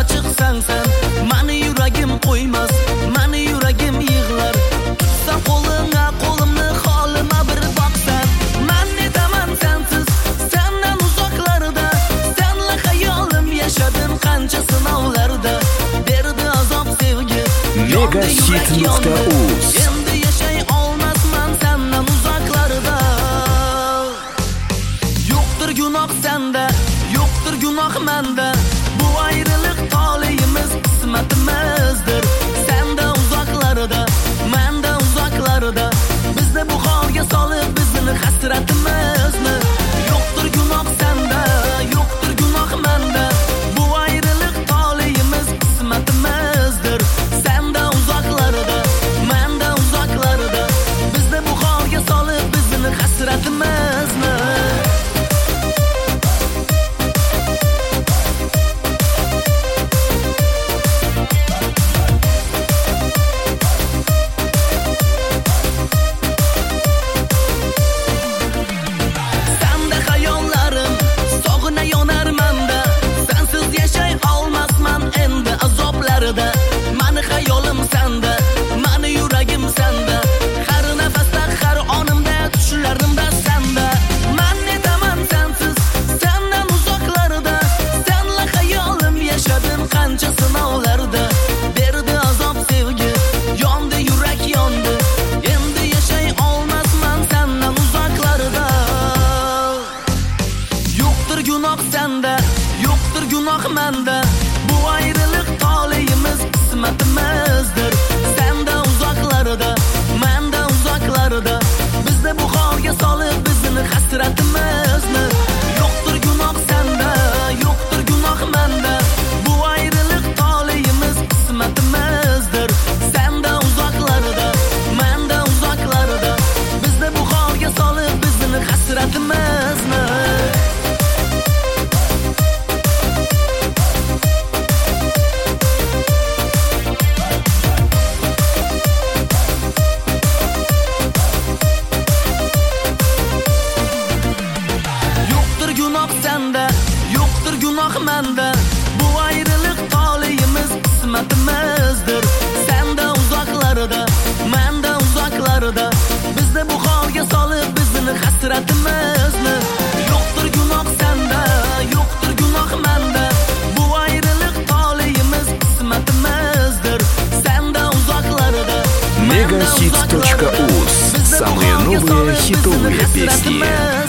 chiqsang sen, mani yuragim qo'ymas, mani yuragim yig'lar. Tutsa qo'lingga qo'limni holima bir boqsan, men netaman sensiz, sendan uzoqlarda, senla hayolim yashadim qancha sinovlarda. Berdi azob sevgi, Megahit.uz. endi yashay olmasman sendan uzoqlarda. Yo'qdir gunoh senda, yo'qdir gunoh menda. Bu ayriliq taleyimiz, qismatimizdir. Senda uzoqlarda, menda uzoqlarda. Bizni bu holga solib, bizni hasratimizni. Yo'qdir gunoh senda, yo'qdir gunoh menda. Bu ayriliq taleyimiz, qismatimizdir. Senda uzoqlarda, menda uzoqlarda. Bizni bu holga solib, bizni hasratimizni. Mani hayolim senda, mani yuragim senda. Har nafasda, har onimda, tushlarimda senda. Men netaman sensiz, sendan uzoqlarda. Senla hayolim yashadim qancha sinovlarda. Berdi azob sevgi, yondi yurak yondi. Endi yashay olmasman sendan uzoqlarda. Yo'qdir gunoh senda, yo'qdir gunoh menda. Bu ayriliq taleyimiz, qismatimizdir. Senda uzoqlarda, menda uzoqlarda. Bizni bu holga solib, bizni hasratimizni. Yo'qdir gunoh senda, yo'qdir gunoh menda. Bu ayriliq taleyimiz, qismatimizdir. Senda uzoqlarda, menda uzoqlarda. Bizni bu holga solib, bizni hasratimizni. Gunoh senda, yo'qdir gunoh menda. Bu ayriliq taleyimiz, qismatimizdir. Senda uzoqlarda, menda uzoqlarda. Bizni bu holga solib, bizni hasratimizni. Yo'qdir gunoh senda, yo'qdir gunoh menda. Bu ayriliq taleyimiz, qismatimizdir. Senda uzoqlarda, Megahit.uz. Самые новые хитовые песни.